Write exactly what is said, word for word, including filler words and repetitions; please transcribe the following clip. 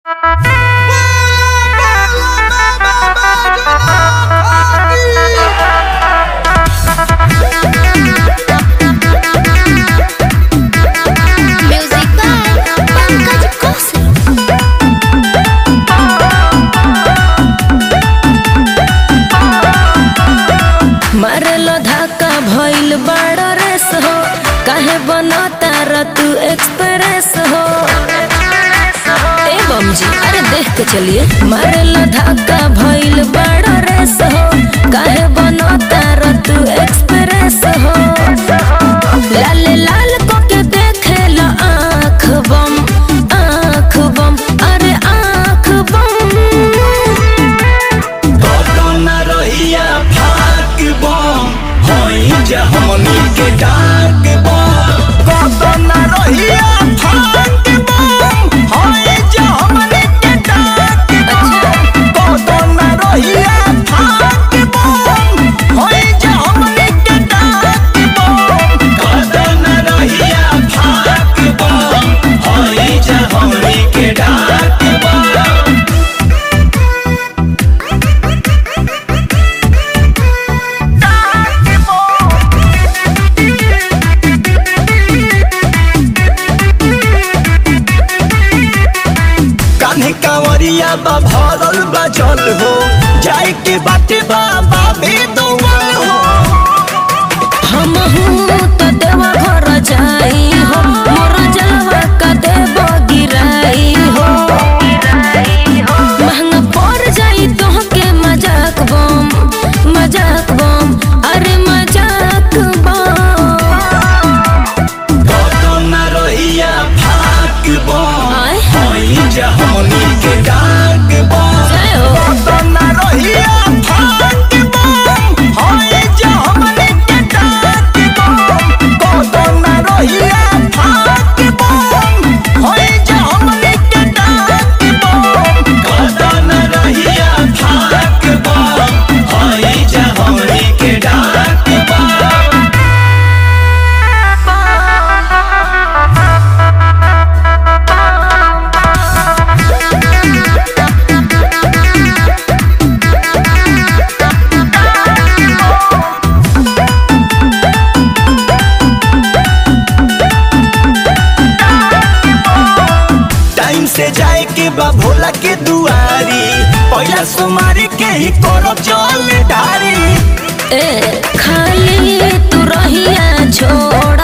मारेलो धक्का भइल बड़ा रेस हो, काहे बनता र तू एक्सप्रेस हो। ए बमजी अरे देख के चलिए। मारेलो धक्का भइल बड़ा रेस हो, काहे बनता र तू एक्सप्रेस हो। लाल लाल को के देखेला आँख बम आँख बम अरे आँख बम। हमनी के डाक बम कतना रहिया फाक बम होई जे हमनी के डाक बम कतना रहिया फाक बम होई जे हमनी के डाक बम कतना रहिया फाक बम होई जे हमनी के डाक बम। कांवरिया बा भरल बा जल हो, जाए के बाटे बाबा भी दुआर हो। हम तो देवा घर जाई हो, मोर जलवा का देव गिराई हो। महंगा पड़ जाई तो के मजाक बम मजाक बम अरे मजाक बम। कतना रहिया फाक बम होई जे हमनी के डाक बम कतना रहिया फाक बम होई जे हमनी के डाक बम कतना रहिया फाक बम होई जे हमनी के डाक बम कतना रहिया फाक बम होई जे हमनी के डाक बम। टाइम से जाए के बा भोला के दुआरी, पहला सोमारी के ही करो चल ढारी। ए खाली तू रहिया छोड़